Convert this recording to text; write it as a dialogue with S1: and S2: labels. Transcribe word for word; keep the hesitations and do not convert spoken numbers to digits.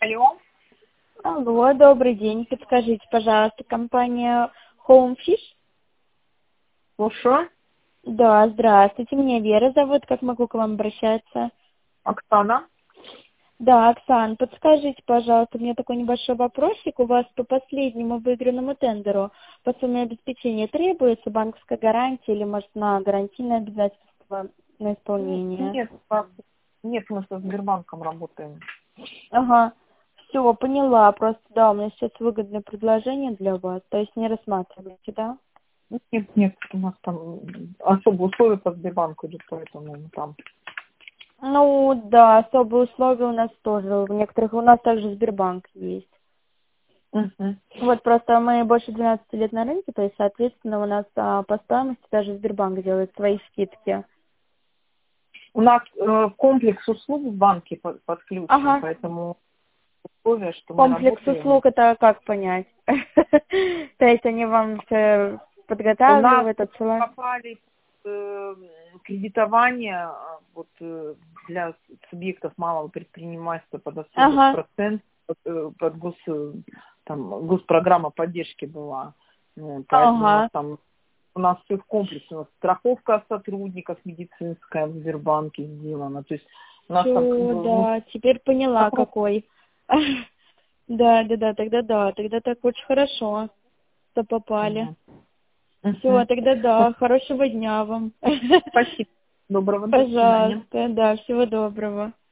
S1: Алло.
S2: Алло, добрый день. Подскажите, пожалуйста, компания Home Fish?
S1: Слушаю.
S2: Да, здравствуйте. Меня Вера зовут. Как могу к вам обращаться?
S1: Оксана.
S2: Да, Оксан, подскажите, пожалуйста, у меня такой небольшой вопросик. У вас по последнему выигранному тендеру по сумме обеспечения требуется банковская гарантия или, может, на гарантийное обязательство на исполнение?
S1: Нет, так, нет, мы со Сбербанком работаем.
S2: Ага. Все, поняла. Просто, да, у меня сейчас выгодное предложение для вас. То есть не рассматриваете, да?
S1: Нет, нет, у нас там особые условия по Сбербанку идут, поэтому мы там.
S2: Ну, да, особые условия у нас тоже. У некоторых у нас также Сбербанк есть.
S1: Угу.
S2: Вот просто мы больше двенадцати лет на рынке, то есть, соответственно, у нас а, по стоимости даже Сбербанк делает свои скидки.
S1: У нас э, комплекс услуг в банке под- подключен,
S2: Ага.
S1: поэтому условия, что мы
S2: Комплекс
S1: работаем.
S2: услуг, это как понять? То есть они вам все
S1: У нас
S2: подготавливают, отсылают?
S1: попали э, кредитование э, вот, э, для субъектов малого предпринимательства под особый
S2: Ага.
S1: процент, под, э, под гос, э, там, госпрограмма поддержки была. Ну, поэтому у нас
S2: Ага.
S1: там у нас все в комплексе. У нас страховка сотрудников медицинская в Сбербанке сделана. То есть у нас там как
S2: Все,
S1: бы, ну,
S2: да, теперь поняла,
S1: вопрос.
S2: какой. Да, да, да, тогда да, тогда так очень хорошо, что попали.
S1: Мгм.
S2: Все,
S1: Мгм.
S2: тогда да, хорошего дня вам.
S1: Спасибо. Доброго, до свидания.
S2: Пожалуйста, да, всего доброго.